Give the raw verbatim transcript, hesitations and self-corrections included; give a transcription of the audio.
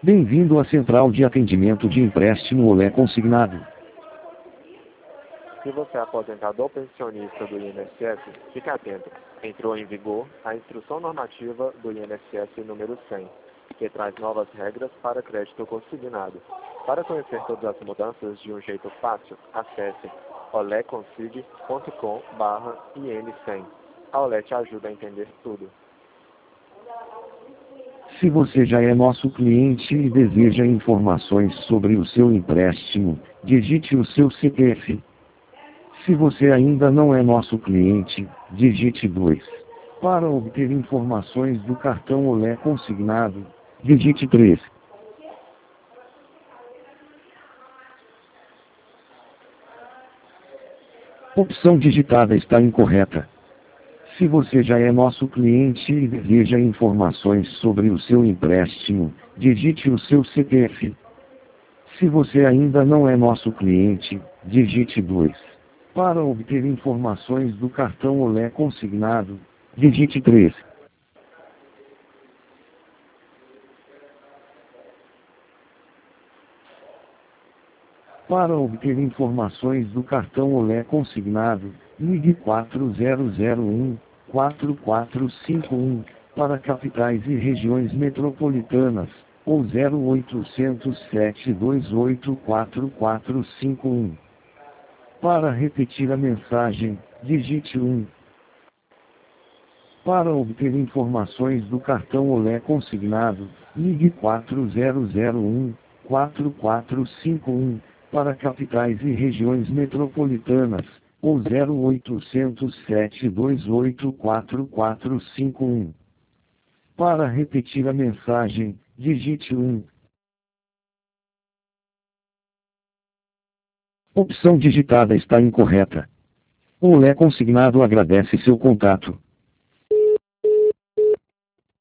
Bem-vindo à Central de Atendimento de Empréstimo Olé Consignado. Se você é aposentado ou pensionista do I N S S, fique atento. Entrou em vigor a Instrução Normativa do I N S S número cem, que traz novas regras para crédito consignado. Para conhecer todas as mudanças de um jeito fácil, acesse oleconsig ponto com barra I N cem. A Olé te ajuda a entender tudo. Se você já é nosso cliente e deseja informações sobre o seu empréstimo, digite o seu C P F. Se você ainda não é nosso cliente, digite dois. Para obter informações do cartão Olé consignado, digite três. Opção digitada está incorreta. Se você já é nosso cliente e deseja informações sobre o seu empréstimo, digite o seu C P F. Se você ainda não é nosso cliente, digite dois. Para obter informações do cartão Olé consignado, digite três. Para obter informações do cartão Olé consignado, ligue quatro zero zero um, quatro quatro cinco um, para capitais e regiões metropolitanas, ou zero oitocentos, sete dois oito, quatro quatro cinco um. Para repetir a mensagem, digite um. Para obter informações do cartão Olé consignado, ligue quatro zero zero um, quatro quatro cinco um, para capitais e regiões metropolitanas, ou zero oitocentos, sete dois oito, quatro quatro cinco um. Para repetir a mensagem, digite um. Opção digitada está incorreta. O Olé Consignado agradece seu contato.